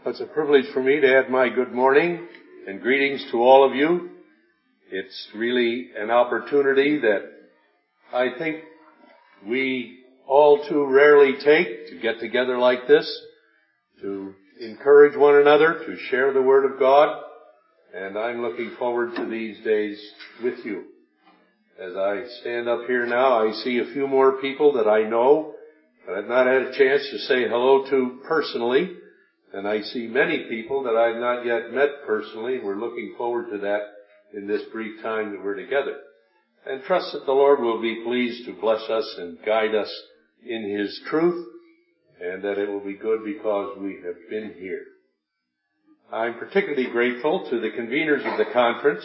It's a privilege for me to add my good morning and greetings to all of you. It's really an opportunity that I think we all too rarely take to get together like this, to encourage one another, to share the Word of God, and I'm looking forward to these days with you. As I stand up here now, I see a few more people that I know that I've not had a chance to say hello to personally. And I see many people that I've not yet met personally. We're looking forward to that in this brief time that we're together. And trust that the Lord will be pleased to bless us and guide us in His truth, and that it will be good because we have been here. I'm particularly grateful to the conveners of the conference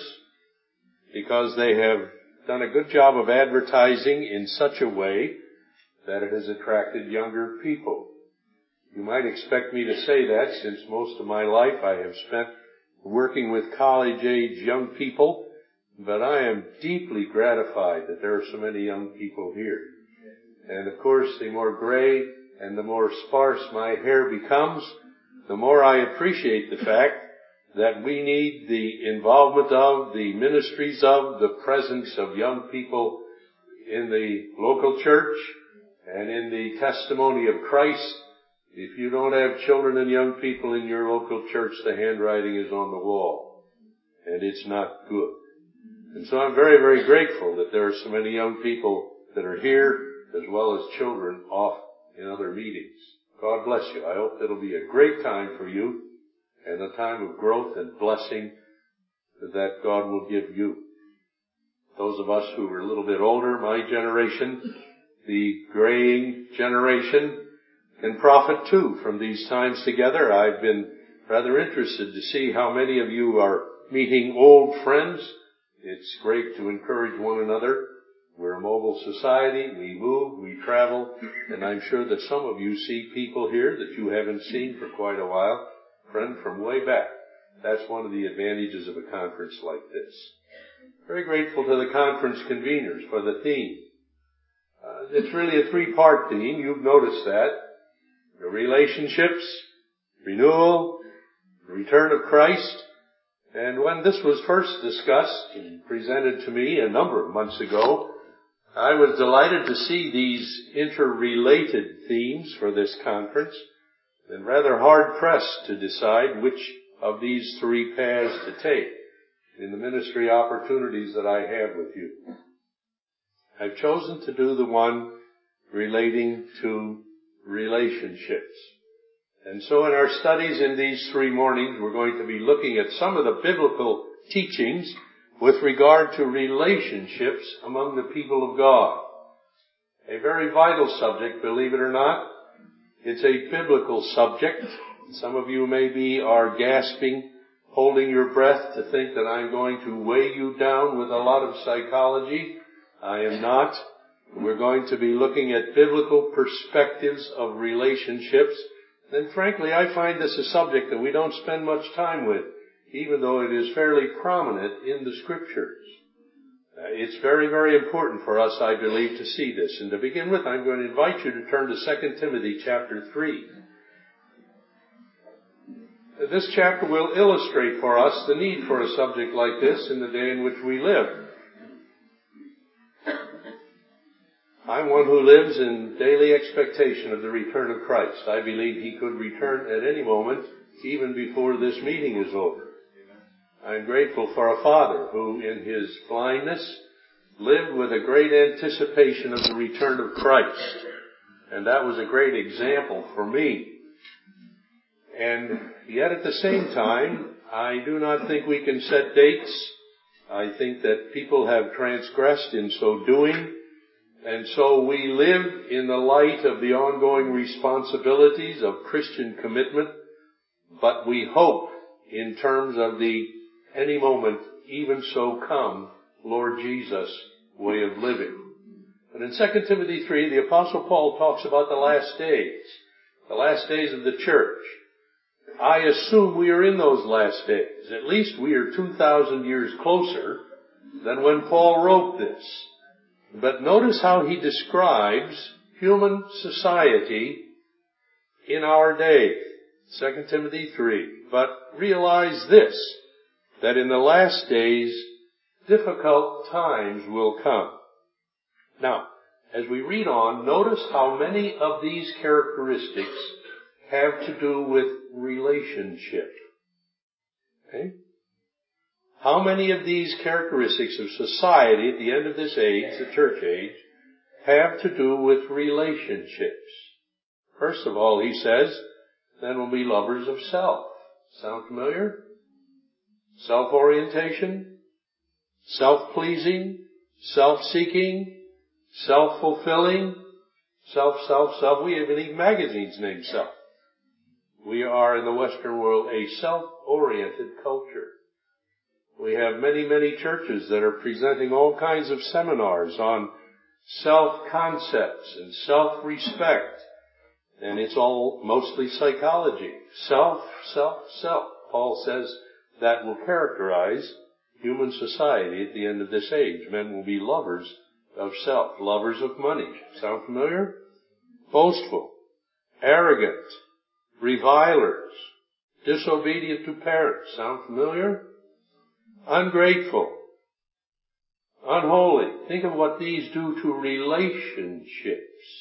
because they have done a good job of advertising in such a way that it has attracted younger people. You might expect me to say that since most of my life I have spent working with college-age young people, but I am deeply gratified that there are so many young people here. And of course, the more gray and the more sparse my hair becomes, the more I appreciate the fact that we need the involvement of, the ministries of, the presence of young people in the local church and in the testimony of Christ. If you don't have children and young people in your local church, the handwriting is on the wall, and it's not good. And so I'm very, very grateful that there are so many young people that are here, as well as children off in other meetings. God bless you. I hope it'll be a great time for you, and a time of growth and blessing that God will give you. Those of us who are a little bit older, my generation, the graying generation, can profit too from these times together. I've been rather interested to see how many of you are meeting old friends. It's great to encourage one another. We're a mobile society. We move, we travel, and I'm sure that some of you see people here that you haven't seen for quite a while, friend from way back. That's one of the advantages of a conference like this. Very grateful to the conference conveners for the theme. It's really a three-part theme. You've noticed that. The relationships, renewal, the return of Christ. And when this was first discussed and presented to me a number of months ago, I was delighted to see these interrelated themes for this conference, and rather hard-pressed to decide which of these three paths to take in the ministry opportunities that I have with you. I've chosen to do the one relating to relationships. And so in our studies in these 3 mornings, we're going to be looking at some of the biblical teachings with regard to relationships among the people of God. A very vital subject, believe it or not. It's a biblical subject. Some of you maybe are gasping, holding your breath to think that I'm going to weigh you down with a lot of psychology. I am not. We're going to be looking at biblical perspectives of relationships. And frankly, I find this a subject that we don't spend much time with, even though it is fairly prominent in the Scriptures. It's very, very important for us, I believe, to see this. And to begin with, I'm going to invite you to turn to 2 Timothy chapter 3. This chapter will illustrate for us the need for a subject like this in the day in which we live. I'm one who lives in daily expectation of the return of Christ. I believe He could return at any moment, even before this meeting is over. I'm grateful for a father who, in his blindness, lived with a great anticipation of the return of Christ. And that was a great example for me. And yet at the same time, I do not think we can set dates. I think that people have transgressed in so doing. And so we live in the light of the ongoing responsibilities of Christian commitment, but we hope in terms of the any moment, even so come, Lord Jesus way of living. But in 2 Timothy 3, the Apostle Paul talks about the last days of the church. I assume we are in those last days. At least we are 2,000 years closer than when Paul wrote this. But notice how he describes human society in our day. 2 Timothy 3. But realize this, that in the last days, difficult times will come. Now, as we read on, notice how many of these characteristics have to do with relationship. Okay? How many of these characteristics of society at the end of this age, the church age, have to do with relationships? First of all, he says, then we'll be lovers of self. Sound familiar? Self-orientation, self-pleasing, self-seeking, self-fulfilling, self. We even need magazines named Self. We are in the Western world a self-oriented culture. We have many, many churches that are presenting all kinds of seminars on self-concepts and self-respect. And it's all mostly psychology. Self. Paul says that will characterize human society at the end of this age. Men will be lovers of self, lovers of money. Sound familiar? Boastful, arrogant, revilers, disobedient to parents. Sound familiar? Ungrateful, unholy. Think of what these do to relationships.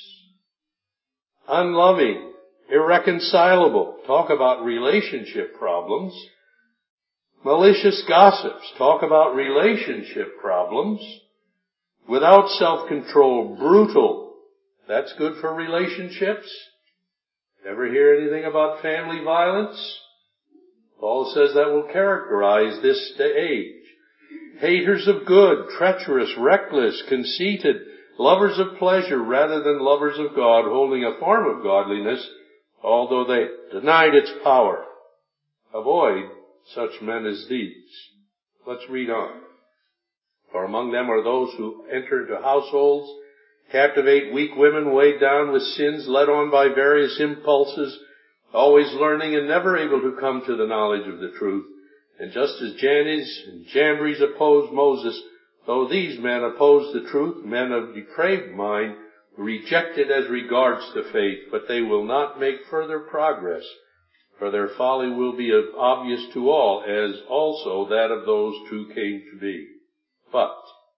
Unloving, irreconcilable. Talk about relationship problems. Malicious gossips. Talk about relationship problems. Without self-control, brutal. That's good for relationships. Ever hear anything about family violence? Paul says that will characterize this age. Haters of good, treacherous, reckless, conceited, lovers of pleasure rather than lovers of God, holding a form of godliness, although they denied its power. Avoid such men as these. Let's read on. For among them are those who enter into households, captivate weak women weighed down with sins, led on by various impulses, always learning and never able to come to the knowledge of the truth. And just as Jannes and Jambres opposed Moses, though these men opposed the truth, men of depraved mind, rejected as regards the faith, but they will not make further progress, for their folly will be obvious to all, as also that of those two came to be. But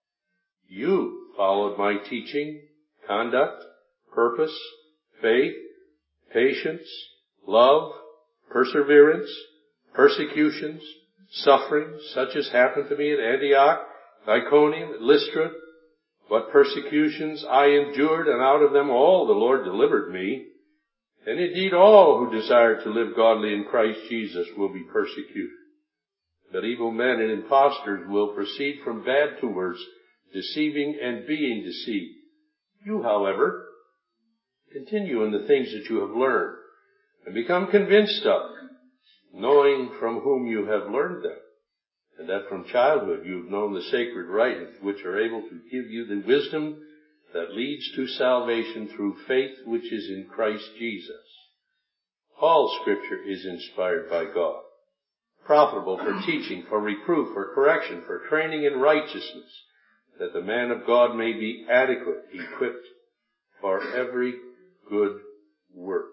you followed my teaching, conduct, purpose, faith, patience, love, perseverance, persecutions, sufferings, such as happened to me at Antioch, Iconium, Lystra. What persecutions I endured, and out of them all the Lord delivered me. And indeed all who desire to live godly in Christ Jesus will be persecuted. But evil men and impostors will proceed from bad to worse, deceiving and being deceived. You, however, continue in the things that you have learned, and become convinced of, knowing from whom you have learned them, and that from childhood you have known the sacred writings, which are able to give you the wisdom that leads to salvation through faith which is in Christ Jesus. All Scripture is inspired by God, profitable for teaching, for reproof, for correction, for training in righteousness, that the man of God may be adequate, equipped for every good work.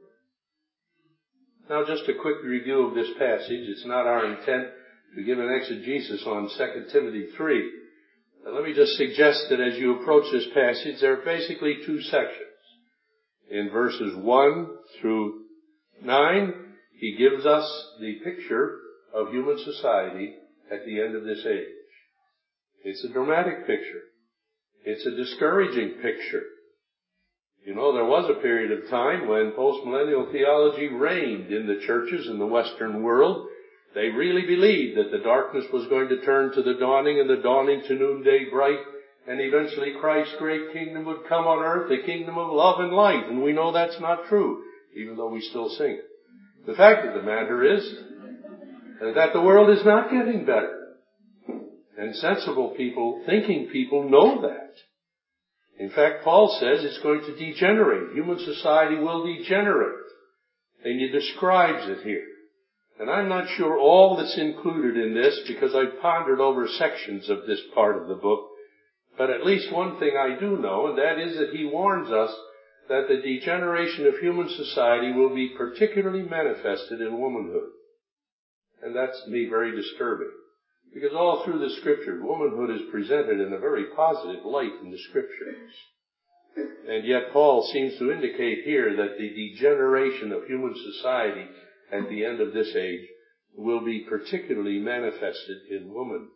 Now, just a quick review of this passage. It's not our intent to give an exegesis on 2 Timothy 3. But let me just suggest that as you approach this passage, there are basically two sections. In verses 1 through 9, he gives us the picture of human society at the end of this age. It's a dramatic picture. It's a discouraging picture. You know, there was a period of time when postmillennial theology reigned in the churches in the Western world. They really believed that the darkness was going to turn to the dawning and the dawning to noonday bright, and eventually Christ's great kingdom would come on earth, the kingdom of love and light. And we know that's not true, even though we still sing it. The fact of the matter is that the world is not getting better. And sensible people, thinking people know that. In fact, Paul says it's going to degenerate. Human society will degenerate. And he describes it here. And I'm not sure all that's included in this because I've pondered over sections of this part of the book. But at least one thing I do know, and that is that he warns us that the degeneration of human society will be particularly manifested in womanhood. And that's, to me, very disturbing. Because all through the Scripture, womanhood is presented in a very positive light in the Scriptures. And yet Paul seems to indicate here that the degeneration of human society at the end of this age will be particularly manifested in womanhood.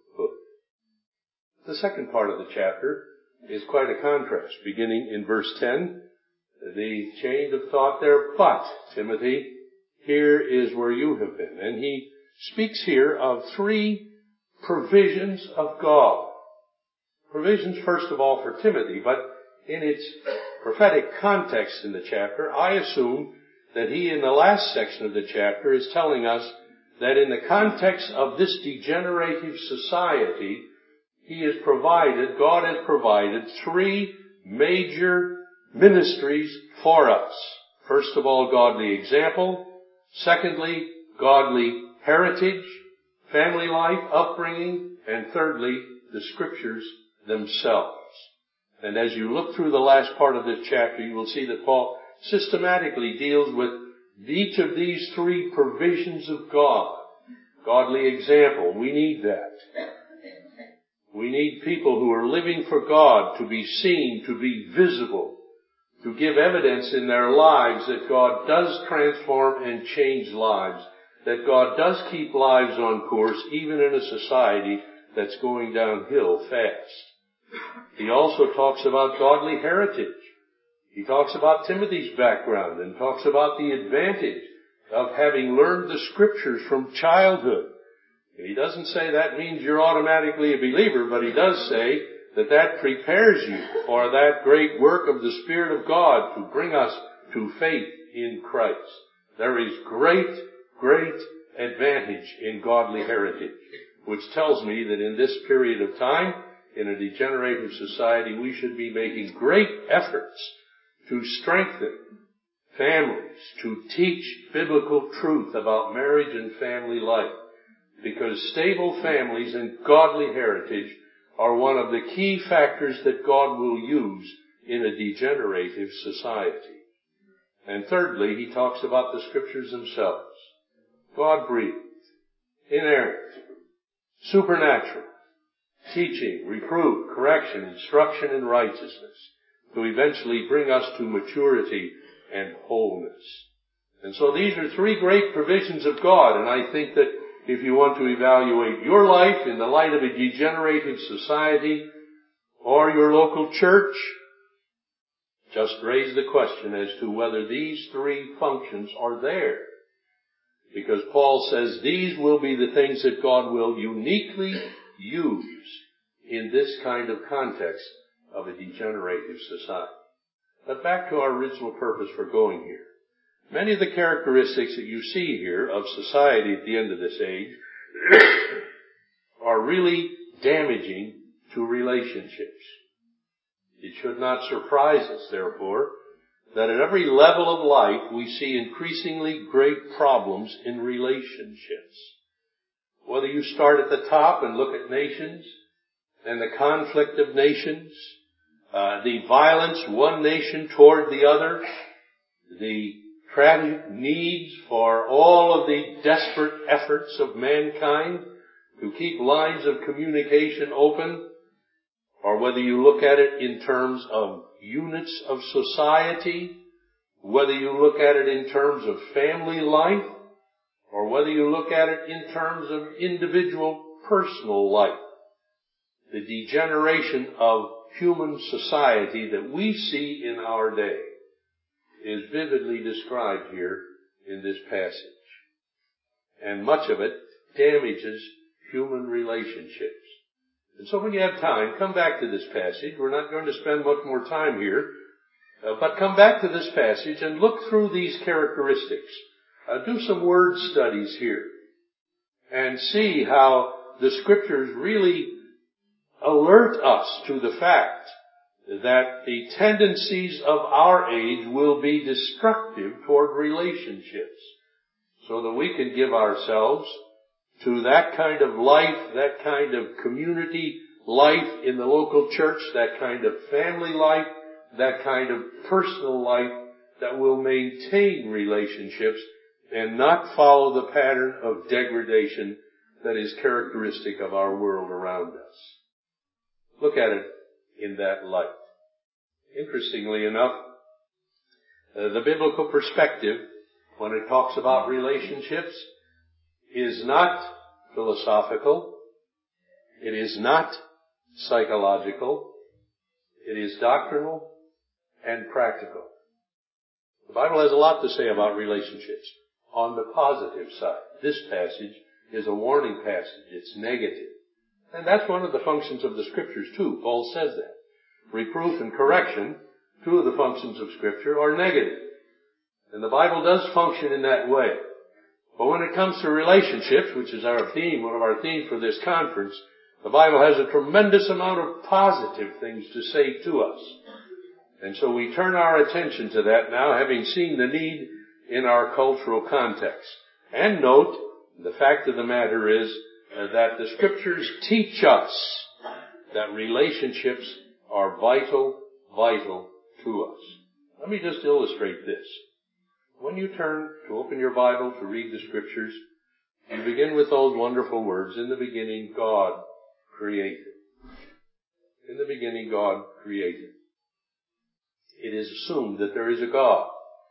The second part of the chapter is quite a contrast, beginning in verse 10. The change of thought there, but, Timothy, here is where you have been. And he speaks here of three provisions of God. Provisions, first of all, for Timothy, but in its prophetic context in the chapter, I assume that he, in the last section of the chapter, is telling us that in the context of this degenerative society, God has provided three major ministries for us. First of all, godly example. Secondly, godly heritage, family life, upbringing. And thirdly, the Scriptures themselves. And as you look through the last part of this chapter, you will see that Paul systematically deals with each of these three provisions of God. Godly example, we need that. We need people who are living for God to be seen, to be visible, to give evidence in their lives that God does transform and change lives, that God does keep lives on course even in a society that's going downhill fast. He also talks about godly heritage. He talks about Timothy's background and talks about the advantage of having learned the Scriptures from childhood. And he doesn't say that means you're automatically a believer, but he does say that prepares you for that great work of the Spirit of God to bring us to faith in Christ. There is great advantage in godly heritage, which tells me that in this period of time, in a degenerative society, we should be making great efforts to strengthen families, to teach biblical truth about marriage and family life. Because stable families and godly heritage are one of the key factors that God will use in a degenerative society. And thirdly, he talks about the Scriptures themselves. God-breathed, inerrant, supernatural, teaching, reproof, correction, instruction in righteousness, to eventually bring us to maturity and wholeness. And so these are three great provisions of God, and I think that if you want to evaluate your life in the light of a degenerative society or your local church, just raise the question as to whether these three functions are there. Because Paul says these will be the things that God will uniquely use in this kind of context of a degenerative society. But back to our original purpose for going here. Many of the characteristics that you see here of society at the end of this age are really damaging to relationships. It should not surprise us, therefore, that at every level of life we see increasingly great problems in relationships. Whether you start at the top and look at nations and the conflict of nations, the violence one nation toward the other, the tragic needs for all of the desperate efforts of mankind to keep lines of communication open, or whether you look at it in terms of units of society, whether you look at it in terms of family life, or whether you look at it in terms of individual personal life. The degeneration of human society that we see in our day is vividly described here in this passage. And much of it damages human relationships. And so when you have time, come back to this passage. We're not going to spend much more time here, but come back to this passage and look through these characteristics. Do some word studies here and see how the Scriptures really alert us to the fact that the tendencies of our age will be destructive toward relationships, so that we can give ourselves to that kind of life, that kind of community life in the local church, that kind of family life that kind of personal life that will maintain relationships and not follow the pattern of degradation that is characteristic of our world around us. Look at it in that light. Interestingly enough, the biblical perspective, when it talks about relationships, is not philosophical, it is not psychological, it is doctrinal and practical. The Bible has a lot to say about relationships. On the positive side, this passage is a warning passage. It's negative. And that's one of the functions of the Scriptures too. Paul says that. Reproof and correction, two of the functions of Scripture, are negative. And the Bible does function in that way. But when it comes to relationships, which is our theme, one of our themes for this conference, the Bible has a tremendous amount of positive things to say to us. And so we turn our attention to that now, having seen the need in our cultural context. And note, the fact of the matter is that the Scriptures teach us that relationships are vital to us. Let me just illustrate this. When you turn to open your Bible to read the Scriptures, you begin with those wonderful words, in the beginning God created. In the beginning God created. It is assumed that there is a God.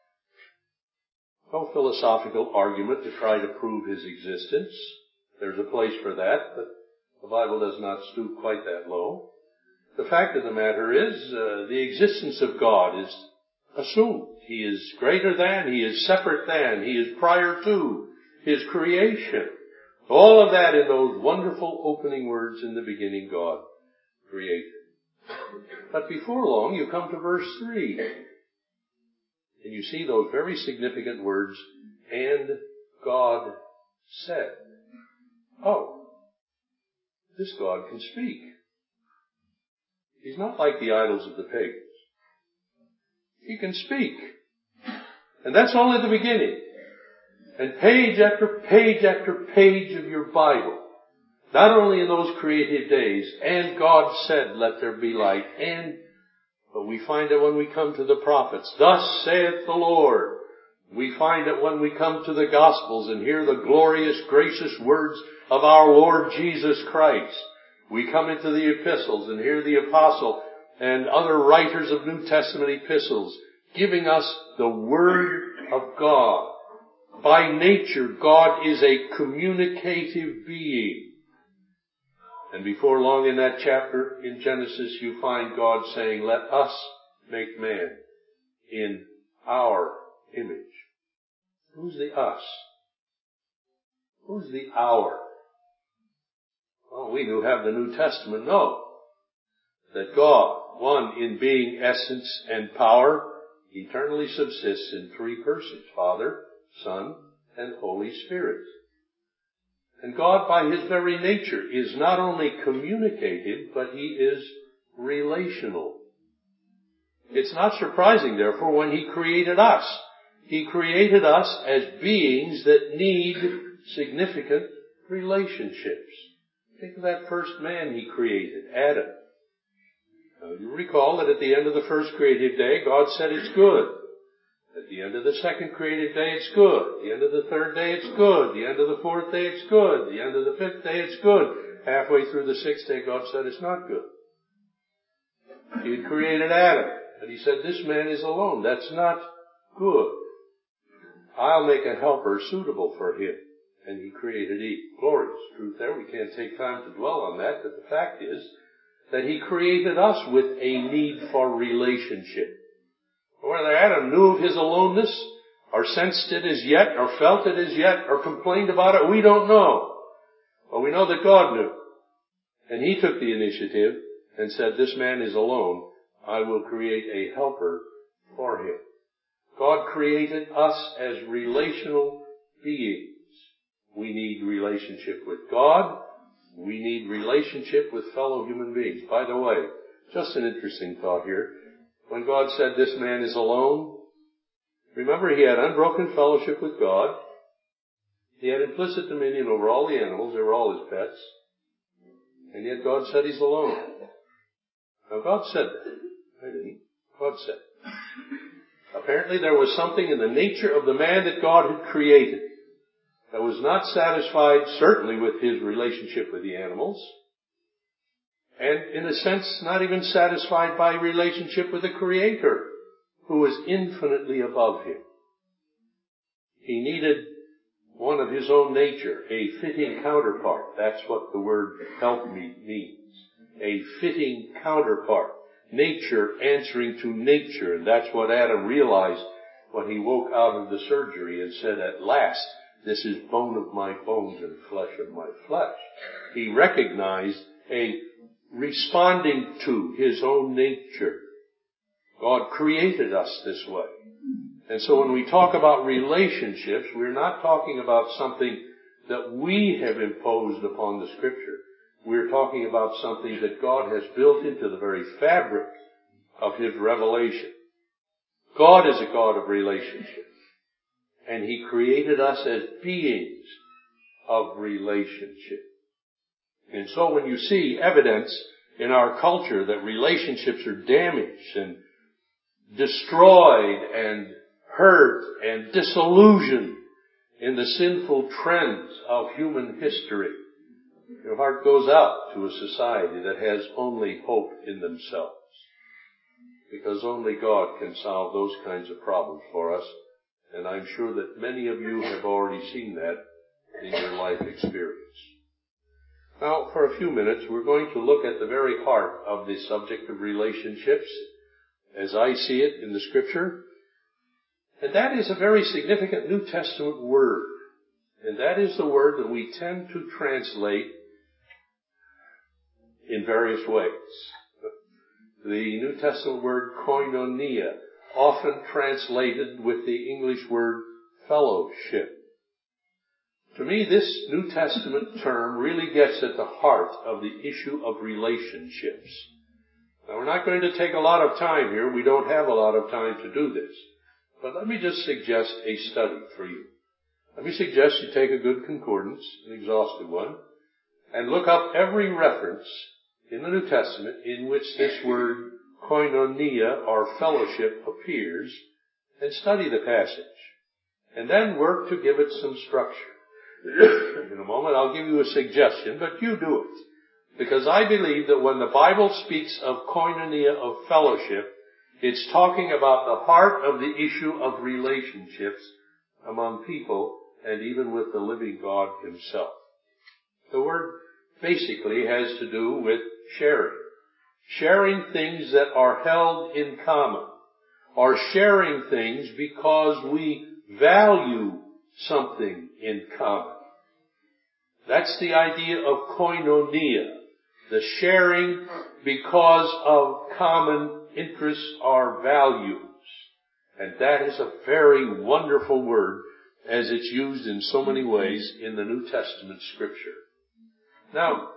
No philosophical argument to try to prove His existence. There's a place for that, but the Bible does not stoop quite that low. The fact of the matter is, the existence of God is assumed. He is greater than, He is separate than, He is prior to His creation. All of that in those wonderful opening words, in the beginning God created. But before long you come to verse 3. And you see those very significant words, and God said. Oh, this God can speak. He's not like the idols of the pagans. He can speak. And that's only the beginning. And page after page after page of your Bible, not only in those creative days, and God said, let there be light, but we find it when we come to the prophets, thus saith the Lord. We find it when we come to the Gospels and hear the glorious, gracious words of our Lord Jesus Christ. We come into the epistles and hear the apostle and other writers of New Testament epistles giving us the Word of God. By nature, God is a communicative being. And before long in that chapter in Genesis, you find God saying, let us make man in our image. Who's the us? Who's the our? Well, we who have the New Testament know that God, one in being, essence, and power, eternally subsists in three persons, Father, Son, and Holy Spirit. And God, by His very nature, is not only communicative, but He is relational. It's not surprising, therefore, when He created us. He created us as beings that need significant relationships. Think of that first man He created, Adam. Now, you recall that at the end of the first creative day, God said it's good. At the end of the second creative day, it's good. At the end of the third day, it's good. At the end of the fourth day, it's good. At the end of the fifth day, it's good. Halfway through the sixth day, God said it's not good. He had created Adam, and He said, this man is alone. That's not good. I'll make a helper suitable for him. And He created Eve. Glorious truth there. We can't take time to dwell on that, but the fact is that He created us with a need for relationship. Whether Adam knew of his aloneness, or sensed it as yet, or felt it as yet, or complained about it, we don't know. But we know that God knew. And He took the initiative and said, this man is alone. I will create a helper for him. God created us as relational beings. We need relationship with God. We need relationship with fellow human beings. By the way, just an interesting thought here. When God said this man is alone, remember He had unbroken fellowship with God. He had implicit dominion over all the animals. They were all His pets. And yet God said He's alone. Now God said that. God said. Apparently there was something in the nature of the man that God had created that was not satisfied, certainly, with his relationship with the animals, and in a sense not even satisfied by relationship with the Creator, who was infinitely above him. He needed one of his own nature, a fitting counterpart. That's what the word helpmeet means. A fitting counterpart. Nature answering to nature. And that's what Adam realized when he woke out of the surgery and said, "At last, this is bone of my bones and flesh of my flesh." He recognized a responding to his own nature. God created us this way. And so when we talk about relationships, we're not talking about something that we have imposed upon the Scripture. We're talking about something that God has built into the very fabric of His revelation. God is a God of relationship. And He created us as beings of relationship. And so when you see evidence in our culture that relationships are damaged and destroyed and hurt and disillusioned in the sinful trends of human history, your heart goes out to a society that has only hope in themselves. Because only God can solve those kinds of problems for us. And I'm sure that many of you have already seen that in your life experience. Now, for a few minutes, we're going to look at the very heart of the subject of relationships, as I see it in the Scripture. And that is a very significant New Testament word. And that is the word that we tend to translate in various ways. The New Testament word koinonia, often translated with the English word fellowship. To me, this New Testament term really gets at the heart of the issue of relationships. Now, we're not going to take a lot of time here. We don't have a lot of time to do this. But let me just suggest a study for you. Let me suggest you take a good concordance, an exhaustive one, and look up every reference in the New Testament in which this word koinonia or fellowship appears, and study the passage. And then work to give it some structure. In a moment I'll give you a suggestion, but you do it. Because I believe that when the Bible speaks of koinonia, of fellowship, it's talking about the heart of the issue of relationships among people and even with the living God Himself. The word basically has to do with sharing. Sharing things that are held in common. Or sharing things because we value something in common. That's the idea of koinonia. The sharing because of common interests or values. And that is a very wonderful word as it's used in so many ways in the New Testament Scripture. Now,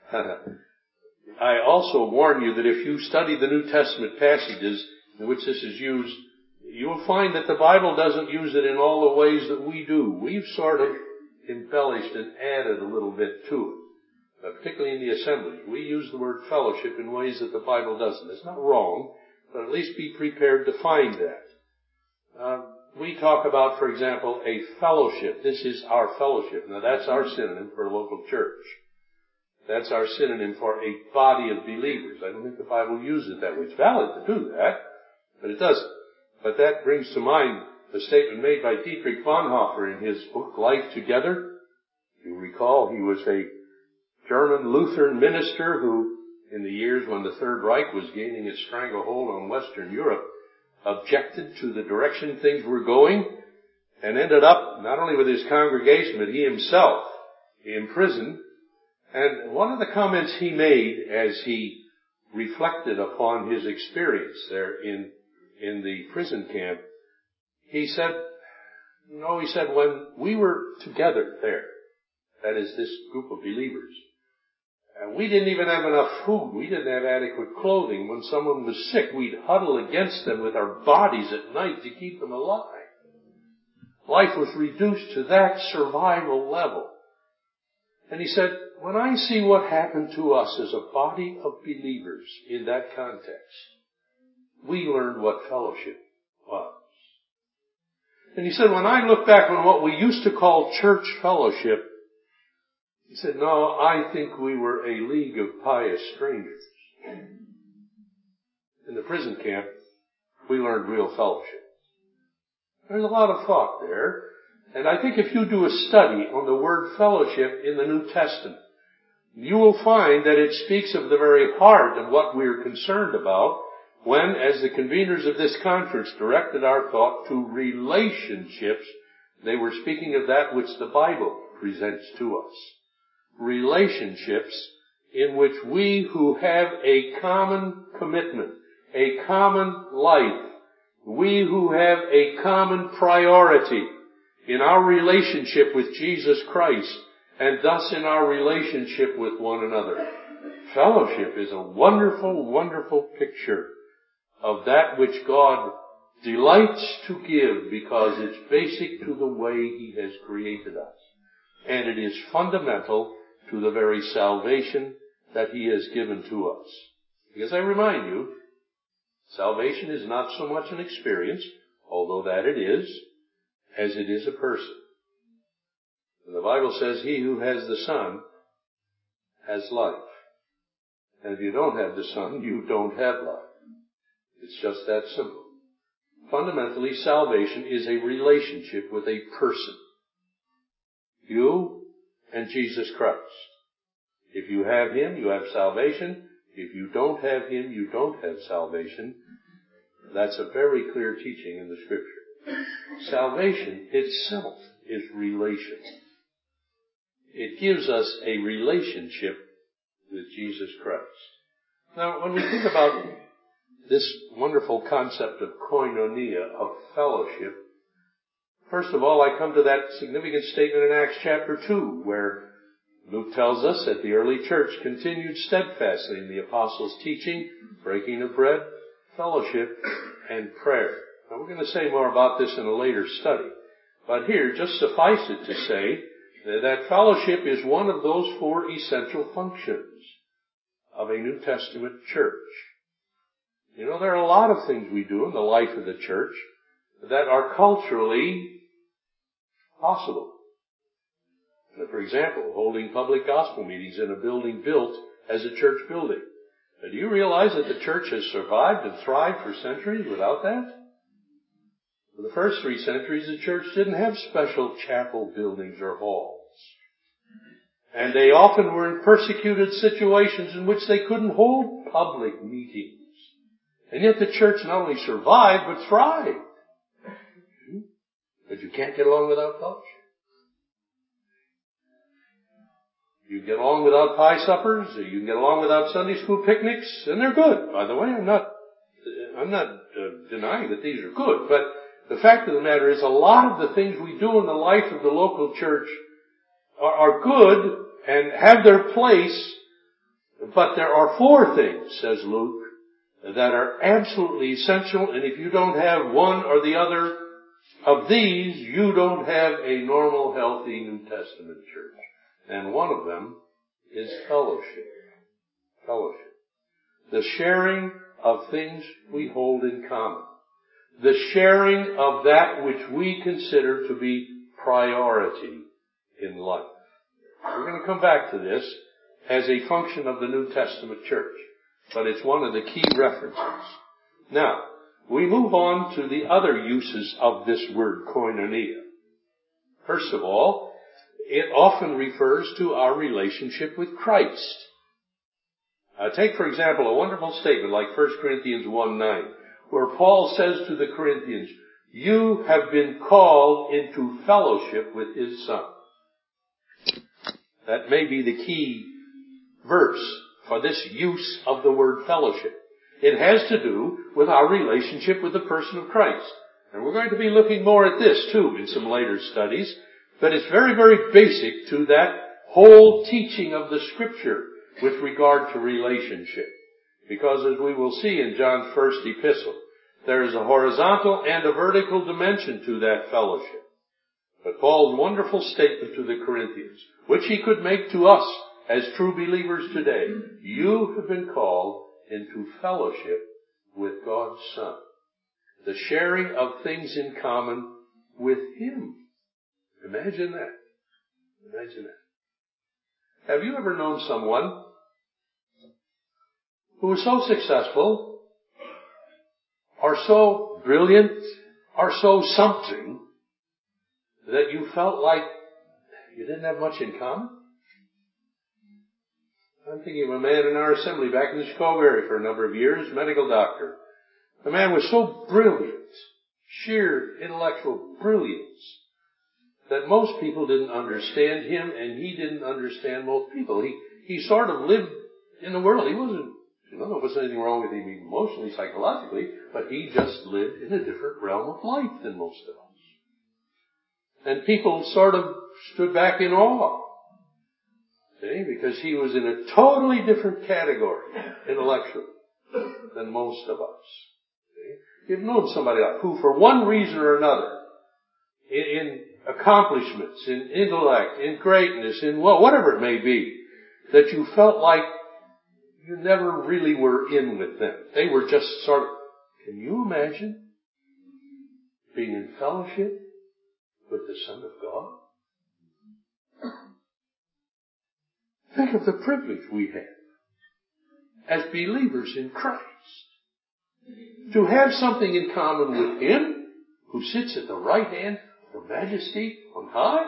I also warn you that if you study the New Testament passages in which this is used, you will find that the Bible doesn't use it in all the ways that we do. We've sort of embellished and added a little bit to it. Particularly in the assemblies, we use the word fellowship in ways that the Bible doesn't. It's not wrong, but at least be prepared to find that. We talk about, for example, a fellowship. This is our fellowship. Now that's our synonym for a local church. That's our synonym for a body of believers. I don't think the Bible uses it that way. It's valid to do that, but it doesn't. But that brings to mind the statement made by Dietrich Bonhoeffer in his book, Life Together. You recall he was a German Lutheran minister who, in the years when the Third Reich was gaining its stranglehold on Western Europe, objected to the direction things were going and ended up, not only with his congregation, but he himself, imprisoned. And one of the comments he made as he reflected upon his experience there in the prison camp, he said, when we were together there, that is this group of believers, and we didn't even have enough food. We didn't have adequate clothing. When someone was sick, we'd huddle against them with our bodies at night to keep them alive. Life was reduced to that survival level. And he said, when I see what happened to us as a body of believers in that context, we learned what fellowship was. And he said, when I look back on what we used to call church fellowship, he said, no, I think we were a league of pious strangers. In the prison camp, we learned real fellowship. There's a lot of thought there. And I think if you do a study on the word fellowship in the New Testament, you will find that it speaks of the very heart of what we're concerned about when, as the conveners of this conference directed our thought to relationships, they were speaking of that which the Bible presents to us. Relationships in which we who have a common commitment, a common life, we who have a common priority in our relationship with Jesus Christ, and thus in our relationship with one another. Fellowship is a wonderful, wonderful picture of that which God delights to give because it's basic to the way He has created us. And it is fundamental to the very salvation that He has given to us. Because I remind you, salvation is not so much an experience, although that it is, as it is a person. The Bible says, he who has the Son has life. And if you don't have the Son, you don't have life. It's just that simple. Fundamentally, salvation is a relationship with a person. You and Jesus Christ. If you have Him, you have salvation. If you don't have Him, you don't have salvation. That's a very clear teaching in the Scripture. Salvation itself is relation. It gives us a relationship with Jesus Christ. Now, when we think about this wonderful concept of koinonia, of fellowship, first of all, I come to that significant statement in Acts chapter 2, where Luke tells us that the early church continued steadfastly in the apostles' teaching, breaking of bread, fellowship, and prayer. Now, we're going to say more about this in a later study. But here, just suffice it to say that fellowship is one of those four essential functions of a New Testament church. You know, there are a lot of things we do in the life of the church that are culturally possible. For example, holding public gospel meetings in a building built as a church building. Now, do you realize that the church has survived and thrived for centuries without that? For the first 3 centuries, the church didn't have special chapel buildings or halls. And they often were in persecuted situations in which they couldn't hold public meetings. And yet the church not only survived, but thrived. But you can't get along without fellowship. You can get along without pie suppers, or you can get along without Sunday school picnics, and they're good. By the way, I'm not denying that these are good, but the fact of the matter is a lot of the things we do in the life of the local church are good and have their place, but there are 4 things, says Luke, that are absolutely essential, and if you don't have one or the other of these, you don't have a normal, healthy New Testament church. And one of them is fellowship. Fellowship. The sharing of things we hold in common. The sharing of that which we consider to be priority in life. We're going to come back to this as a function of the New Testament church, but it's one of the key references. Now, we move on to the other uses of this word koinonia. First of all, it often refers to our relationship with Christ. Take, for example, a wonderful statement like 1 Corinthians 1:9, where Paul says to the Corinthians, you have been called into fellowship with His Son. That may be the key verse for this use of the word fellowship. It has to do with our relationship with the person of Christ. And we're going to be looking more at this too in some later studies. But it's very, very basic to that whole teaching of the Scripture with regard to relationship. Because as we will see in John's first epistle, there is a horizontal and a vertical dimension to that fellowship. But Paul's wonderful statement to the Corinthians, which he could make to us as true believers today, you have been called into fellowship with God's Son. The sharing of things in common with Him. Imagine that. Imagine that. Have you ever known someone who was so successful, or so brilliant, or so something, that you felt like you didn't have much in common? I'm thinking of a man in our assembly back in the Chicago area for a number of years, medical doctor. The man was so brilliant, sheer intellectual brilliance, that most people didn't understand him, and he didn't understand most people. He sort of lived in the world. He wasn't, there wasn't anything wrong with him emotionally, psychologically, but he just lived in a different realm of life than most of us. And people sort of stood back in awe. See, because he was in a totally different category, intellectually, than most of us. See? You've known somebody like who, for one reason or another, in accomplishments, in intellect, in greatness, in whatever it may be, that you felt like you never really were in with them. They were just sort of, can you imagine being in fellowship with the Son of God? Think of the privilege we have as believers in Christ. To have something in common with Him who sits at the right hand of Majesty on high.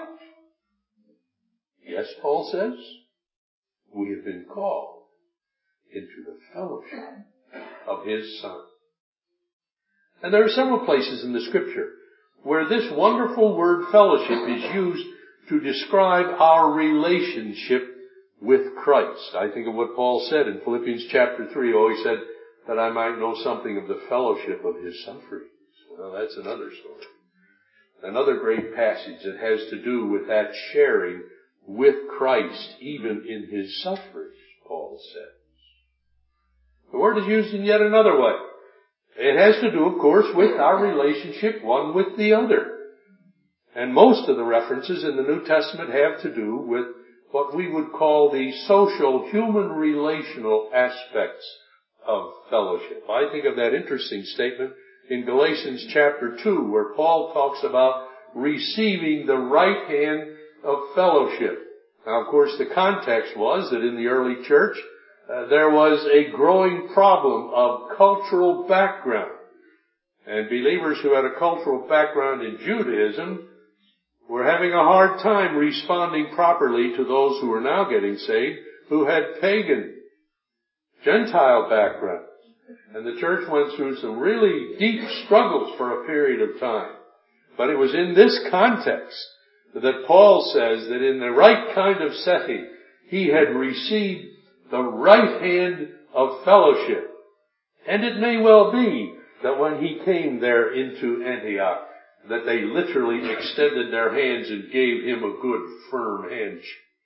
Yes, Paul says, we have been called into the fellowship of His Son. And there are several places in the Scripture where this wonderful word fellowship is used to describe our relationship with Christ. I think of what Paul said in Philippians chapter 3. Oh, he said that I might know something of the fellowship of His sufferings. Well, that's another story. Another great passage that has to do with that sharing with Christ, even in His sufferings, Paul says. The word is used in yet another way. It has to do, of course, with our relationship one with the other. And most of the references in the New Testament have to do with what we would call the social, human, relational aspects of fellowship. I think of that interesting statement in Galatians chapter 2, where Paul talks about receiving the right hand of fellowship. Now, of course, the context was that in the early church, there was a growing problem of cultural background. And believers who had a cultural background in Judaism were having a hard time responding properly to those who were now getting saved, who had pagan, Gentile backgrounds. And the church went through some really deep struggles for a period of time. But it was in this context that Paul says that in the right kind of setting, he had received the right hand of fellowship. And it may well be that when he came there into Antioch, that they literally extended their hands and gave him a good, firm handshake.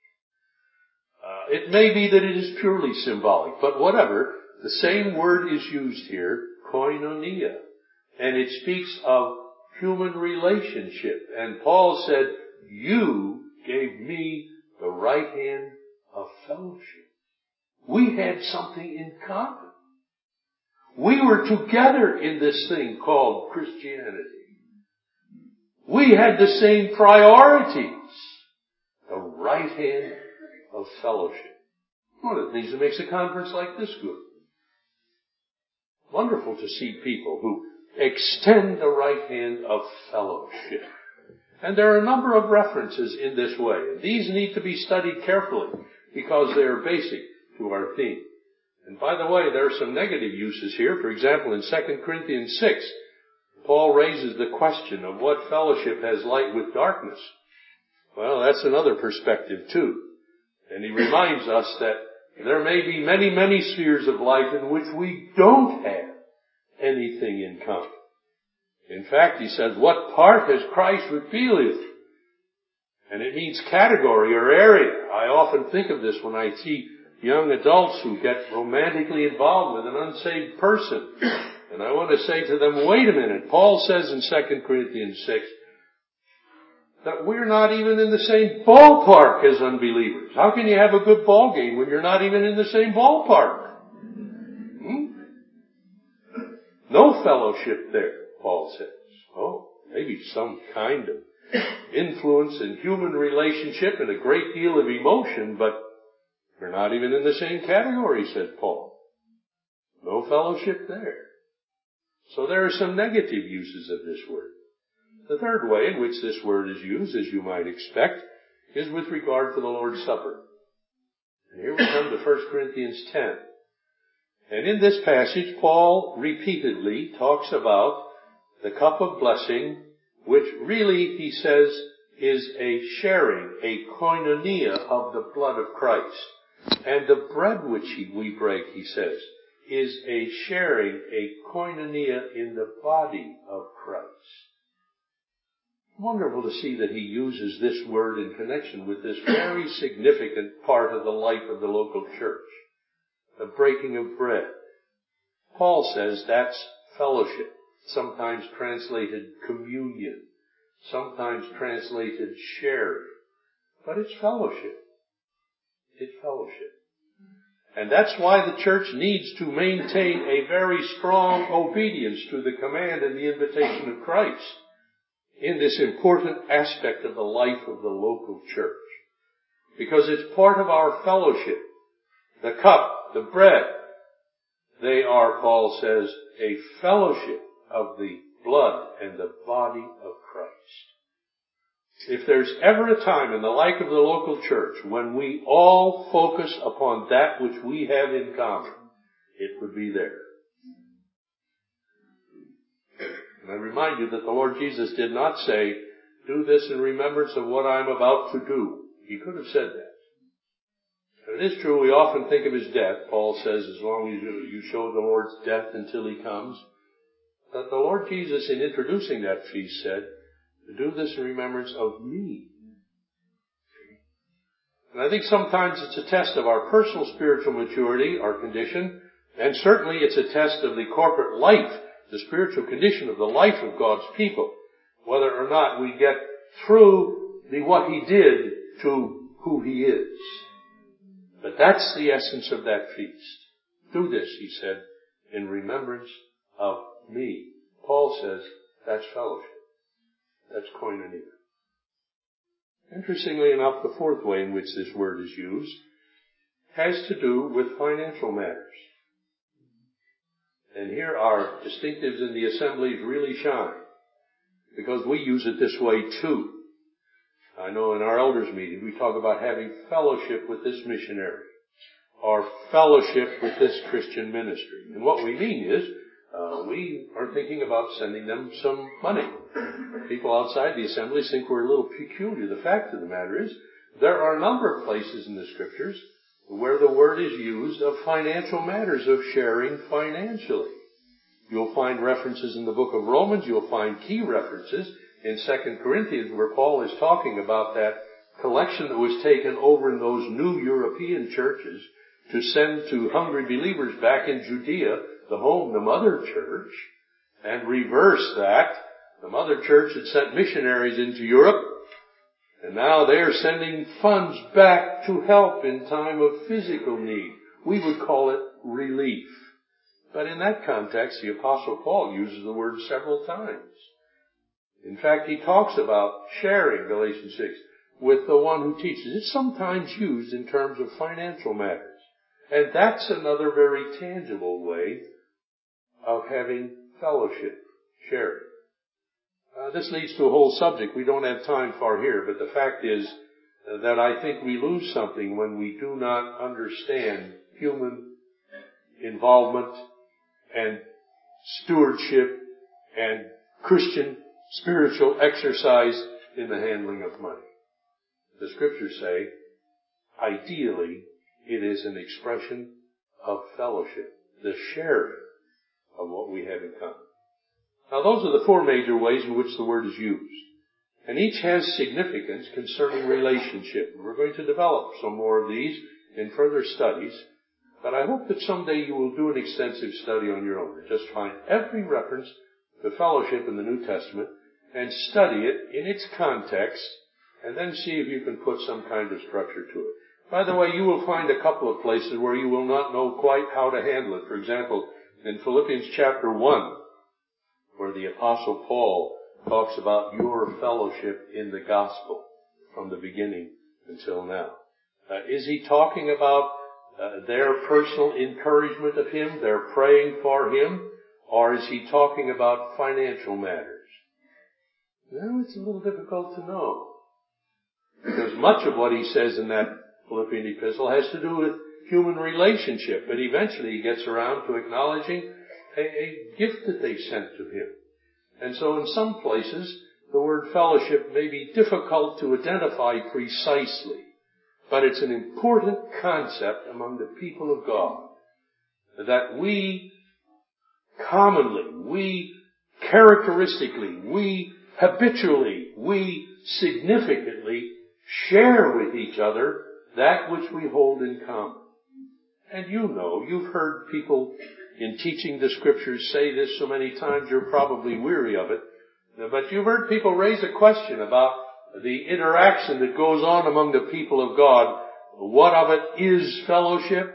It may be that it is purely symbolic, but whatever, the same word is used here, koinonia, and it speaks of human relationship. And Paul said, you gave me the right hand of fellowship. We had something in common. We were together in this thing called Christianity. We had the same priorities. The right hand of fellowship. One of the things that makes a conference like this good. Wonderful to see people who extend the right hand of fellowship. And there are a number of references in this way. And these need to be studied carefully because they are basic to our theme. And by the way, there are some negative uses here. For example, in 2 Corinthians 6, Paul raises the question of what fellowship has light with darkness. Well, that's another perspective too. And he reminds us that there may be many, many spheres of life in which we don't have anything in common. In fact, he says, what part has Christ with Belial? And it means category or area. I often think of this when I see young adults who get romantically involved with an unsaved person. And I want to say to them, wait a minute. Paul says in 2 Corinthians 6 that we're not even in the same ballpark as unbelievers. How can you have a good ball game when you're not even in the same ballpark? No fellowship there, Paul says. Oh, maybe some kind of influence in human relationship and a great deal of emotion, but we're not even in the same category, says Paul. No fellowship there. So there are some negative uses of this word. The third way in which this word is used, as you might expect, is with regard to the Lord's Supper. And here we come to 1 Corinthians 10. And in this passage, Paul repeatedly talks about the cup of blessing, which really, he says, is a sharing, a koinonia of the blood of Christ. And the bread which we break, he says, is a sharing, a koinonia in the body of Christ. Wonderful to see that he uses this word in connection with this very significant part of the life of the local church. The breaking of bread. Paul says that's fellowship, sometimes translated communion, sometimes translated sharing. But it's fellowship. It's fellowship. And that's why the church needs to maintain a very strong obedience to the command and the invitation of Christ in this important aspect of the life of the local church. Because it's part of our fellowship. The cup, the bread, they are, Paul says, a fellowship of the blood and the body of Christ. If there's ever a time in the life of the local church when we all focus upon that which we have in common, it would be there. And I remind you that the Lord Jesus did not say, do this in remembrance of what I'm about to do. He could have said that. And it is true, we often think of his death. Paul says, as long as you show the Lord's death until he comes. But the Lord Jesus, in introducing that feast, said, do this in remembrance of me. And I think sometimes it's a test of our personal spiritual maturity, our condition, and certainly it's a test of the corporate life, the spiritual condition of the life of God's people, whether or not we get through what he did to who he is. But that's the essence of that feast. Do this, he said, in remembrance of me. Paul says that's fellowship. That's koinonia. Interestingly enough, the fourth way in which this word is used has to do with financial matters. And here our distinctives in the assemblies really shine, because we use it this way too. I know in our elders meeting we talk about having fellowship with this missionary, or fellowship with this Christian ministry. And what we mean is, we are thinking about sending them some money. People outside the assemblies think we're a little peculiar. The fact of the matter is, there are a number of places in the scriptures where the word is used of financial matters, of sharing financially. You'll find references in the book of Romans. You'll find key references in 2 Corinthians where Paul is talking about that collection that was taken over in those new European churches to send to hungry believers back in Judea, the home, the mother church, and reverse that. The mother church had sent missionaries into Europe, and now they're sending funds back to help in time of physical need. We would call it relief. But in that context, the Apostle Paul uses the word several times. In fact, he talks about sharing, Galatians 6, with the one who teaches. It's sometimes used in terms of financial matters. And that's another very tangible way of having fellowship, sharing. This leads to a whole subject we don't have time for here, but the fact is that I think we lose something when we do not understand human involvement and stewardship and Christian spiritual exercise in the handling of money. The scriptures say, ideally, it is an expression of fellowship, the sharing of what we have in common. Now, those are the four major ways in which the word is used. And each has significance concerning relationship. We're going to develop some more of these in further studies, but I hope that someday you will do an extensive study on your own and just find every reference to fellowship in the New Testament and study it in its context and then see if you can put some kind of structure to it. By the way, you will find a couple of places where you will not know quite how to handle it. For example, in Philippians chapter 1, where the Apostle Paul talks about your fellowship in the gospel from the beginning until now. Is he talking about their personal encouragement of him, their praying for him, or is he talking about financial matters? Well, it's a little difficult to know, because much of what he says in that Philippian epistle has to do with human relationship, but eventually he gets around to acknowledging a gift that they sent to him. And so in some places, the word fellowship may be difficult to identify precisely, but it's an important concept among the people of God, that we commonly, we characteristically, we habitually, we significantly share with each other that which we hold in common. And you know, you've heard people in teaching the Scriptures say this so many times you're probably weary of it, but you've heard people raise a question about the interaction that goes on among the people of God. What of it is fellowship?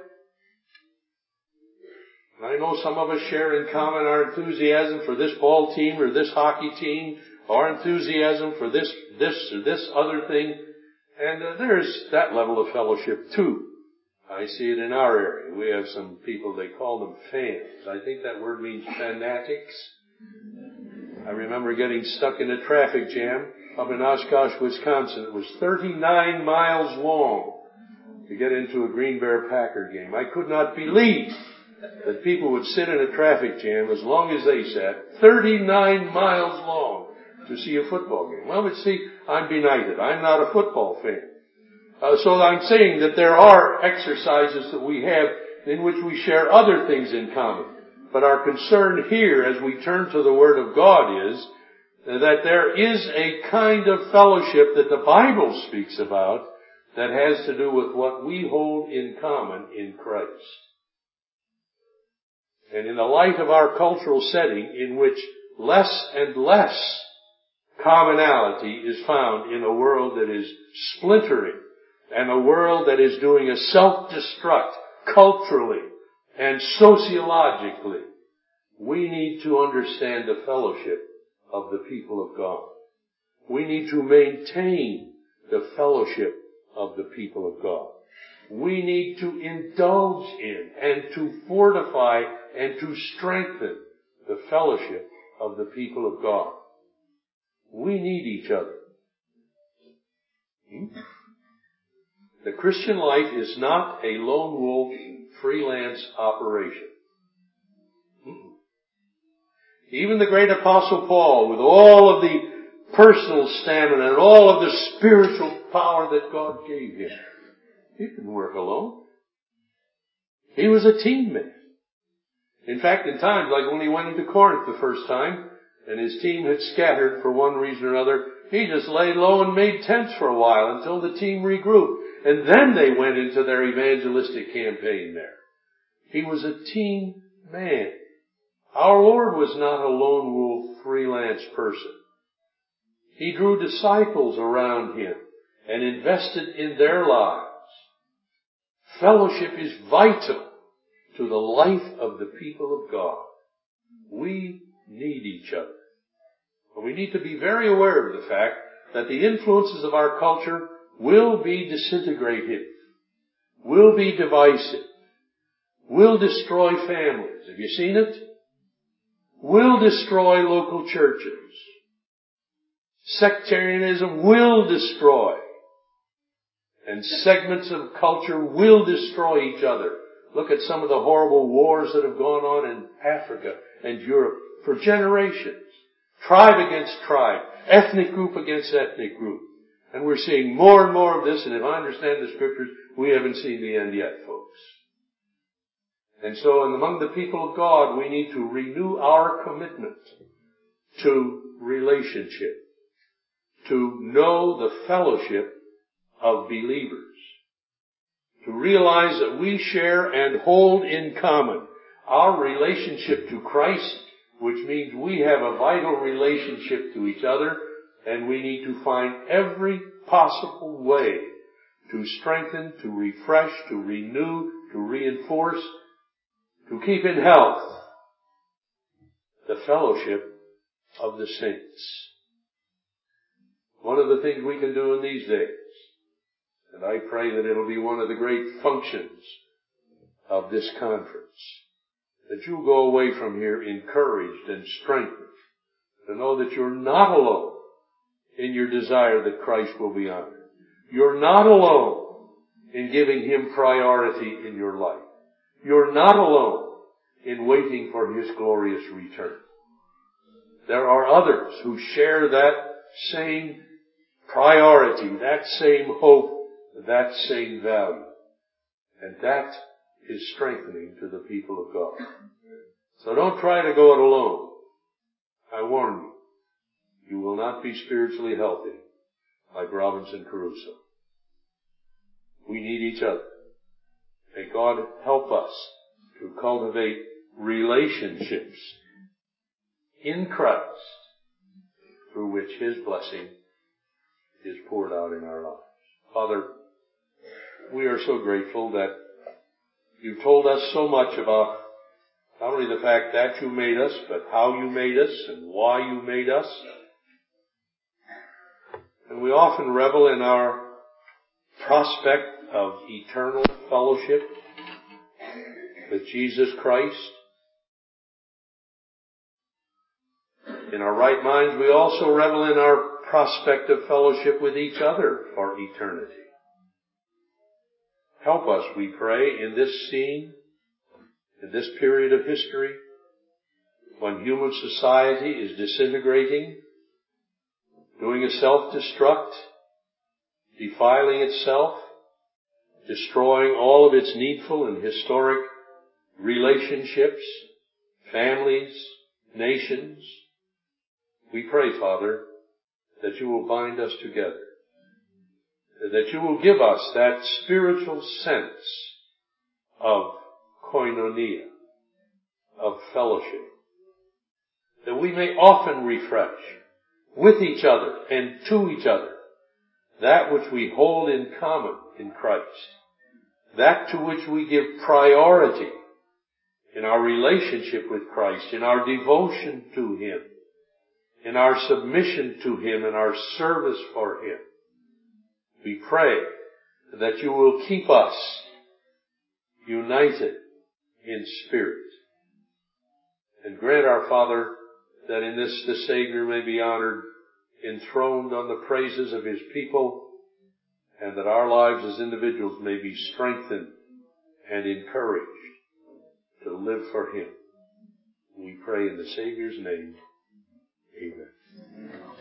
And I know some of us share in common our enthusiasm for this ball team or this hockey team, our enthusiasm for this or this other thing, and there's that level of fellowship too. I see it in our area. We have some people, they call them fans. I think that word means fanatics. I remember getting stuck in a traffic jam up in Oshkosh, Wisconsin. It was 39 miles long to get into a Green Bear Packer game. I could not believe that people would sit in a traffic jam as long as they sat, 39 miles long, to see a football game. Well, but see, I'm benighted. I'm not a football fan. So I'm saying that there are exercises that we have in which we share other things in common. But our concern here as we turn to the Word of God is that there is a kind of fellowship that the Bible speaks about that has to do with what we hold in common in Christ. And in the light of our cultural setting in which less and less commonality is found in a world that is splintering and a world that is doing a self-destruct culturally and sociologically, we need to understand the fellowship of the people of God. We need to maintain the fellowship of the people of God. We need to indulge in and to fortify and to strengthen the fellowship of the people of God. We need each other. The Christian life is not a lone wolf freelance operation. Even the great Apostle Paul, with all of the personal stamina and all of the spiritual power that God gave him, he didn't work alone. He was a teammate. In fact, in times like when he went into Corinth the first time, and his team had scattered for one reason or another, he just lay low and made tents for a while until the team regrouped. And then they went into their evangelistic campaign there. He was a team man. Our Lord was not a lone wolf freelance person. He drew disciples around him and invested in their lives. Fellowship is vital to the life of the people of God. We need each other. But we need to be very aware of the fact that the influences of our culture will be disintegrative, will be divisive, will destroy families. Have you seen it? Will destroy local churches. Sectarianism will destroy. And segments of culture will destroy each other. Look at some of the horrible wars that have gone on in Africa and Europe for generations. Tribe against tribe. Ethnic group against ethnic group. And we're seeing more and more of this, and if I understand the Scriptures, we haven't seen the end yet, folks. And so among the people of God, we need to renew our commitment to relationship, to know the fellowship of believers, to realize that we share and hold in common our relationship to Christ, which means we have a vital relationship to each other, and we need to find every possible way to strengthen, to refresh, to renew, to reinforce, to keep in health the fellowship of the saints. One of the things we can do in these days, and I pray that it'll be one of the great functions of this conference, that you'll go away from here encouraged and strengthened to know that you're not alone in your desire that Christ will be honored. You're not alone in giving Him priority in your life. You're not alone in waiting for His glorious return. There are others who share that same priority, that same hope, that same value. And that is strengthening to the people of God. So don't try to go it alone. I warn you, you will not be spiritually healthy like Robinson Crusoe. We need each other. May God help us to cultivate relationships in Christ through which His blessing is poured out in our lives. Father, we are so grateful that you told us so much about not only the fact that you made us, but how you made us and why you made us. And we often revel in our prospect of eternal fellowship with Jesus Christ. In our right minds, we also revel in our prospect of fellowship with each other for eternity. Help us, we pray, in this scene, in this period of history, when human society is disintegrating, doing a self-destruct, defiling itself, destroying all of its needful and historic relationships, families, nations. We pray, Father, that you will bind us together, that you will give us that spiritual sense of koinonia, of fellowship, that we may often refresh with each other and to each other that which we hold in common in Christ, that to which we give priority in our relationship with Christ, in our devotion to Him, in our submission to Him, and our service for Him. We pray that you will keep us united in spirit. And grant our Father that in this the Savior may be honored, enthroned on the praises of His people, and that our lives as individuals may be strengthened and encouraged to live for Him. We pray in the Savior's name. Amen.